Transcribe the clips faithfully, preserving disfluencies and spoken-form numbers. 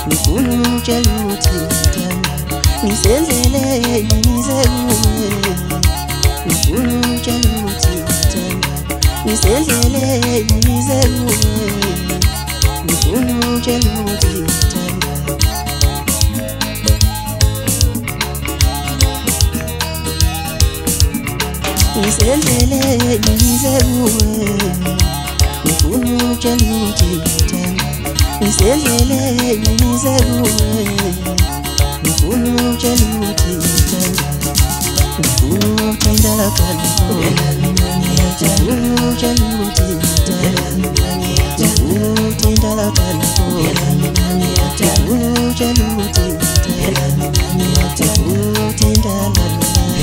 ngifuna ukutshela ukuthi ngithanda ngisendleleni ngize kuwe ngifuna ukutshela ukuthi ngithanda ngisendleleni ngize kuwe ngifuna ukutshela ukuthi ngithanda ngisendleleni ngize kuwe ngifuna ukutshela ukuthi ngithanda ngisendleleni ngize kuwe ngifuna ukutshela ukuthi ngithanda ngifuna ukuthanda lapha ngifuna ukutshela ukuthi ngithanda ngifuna ukuthanda lapha ngifuna ukutshela ukuthi ngithanda ngifuna ukuthanda lapha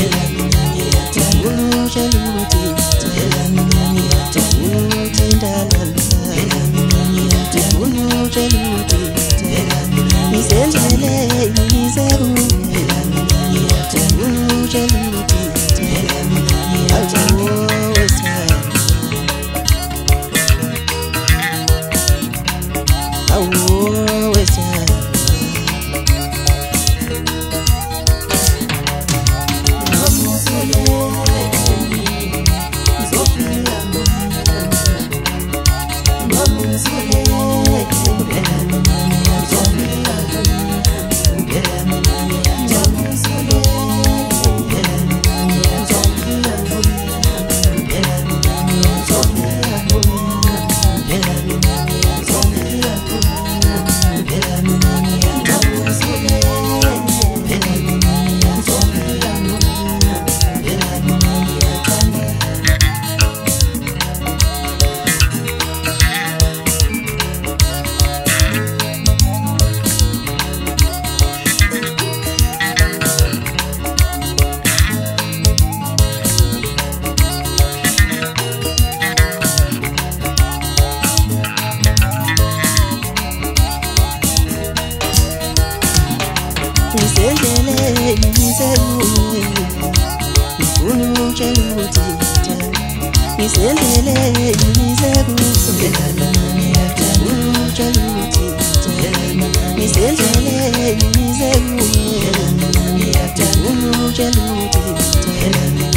ngisendleleni ngize kuwe ngifuna ukutshela ukuthi ngithanda ngisendleleni ngize kuwe ngifuna ukutshela ukuthi ngithanda ngisendleleni ngize kuwe ngifuna ukutshela ukuthi ngithanda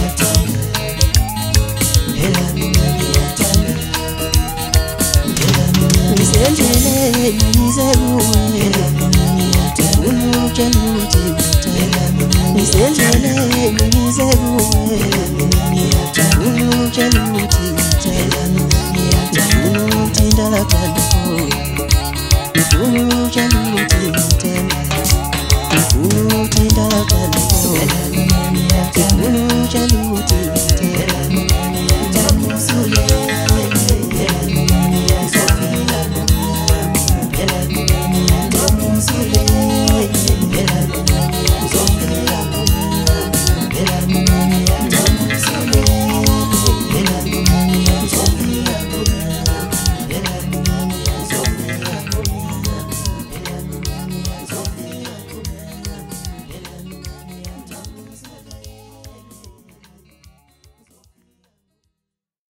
ngisendleleni ngize kuwe ngifuna ukuthi ngithanda ngisendleleni ngize kuwe ngifuna ukutshela ukuthi ngithanda ngifuna ukuthinta lapha ngifuna ukutshela ukuthi ngithanda ngifuna ukuthinta lapha ngifuna ukutshela ukuthi